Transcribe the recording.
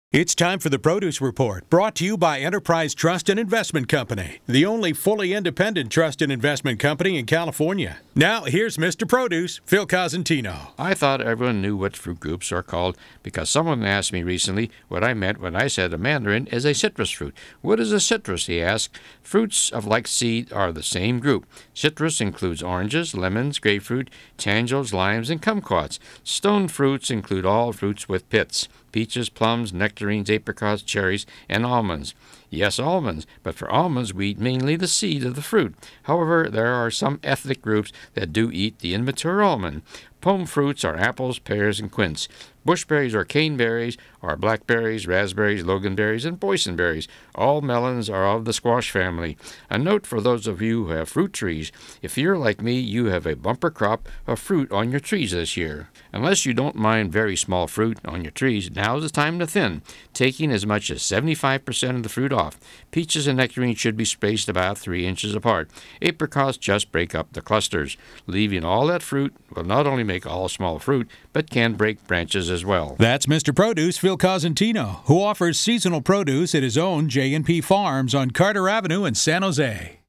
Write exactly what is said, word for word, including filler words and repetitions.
It's time for the Produce Report, brought to you by Enterprise Trust and Investment Company, the only fully independent trust and investment company in California. Now, here's Mister Produce, Phil Cosentino. I thought everyone knew what fruit groups are called because someone asked me recently what I meant when I said a mandarin is a citrus fruit. What is a citrus, he asked. Fruits of like seed are the same group. Citrus includes oranges, lemons, grapefruit, tangels, limes, and kumquats. Stone fruits include all fruits with pits. Peaches, plums, nectarines, apricots, cherries, and almonds. Yes, almonds, but for almonds we eat mainly the seed of the fruit. However, there are some ethnic groups that do eat the immature almond. Pome fruits are apples, pears, and quince. Bushberries or caneberries are blackberries, raspberries, loganberries, and boysenberries. All melons are of the squash family. A note for those of you who have fruit trees. If you're like me, you have a bumper crop of fruit on your trees this year. Unless you don't mind very small fruit on your trees, now's the time to thin, taking as much as seventy-five percent of the fruit off. Peaches and nectarines should be spaced about three inches apart. Apricots just break up the clusters. Leaving all that fruit will not only make all small fruit, but can break branches as well. That's Mister Produce, Phil Cosentino, who offers seasonal produce at his own J and P Farms on Carter Avenue in San Jose.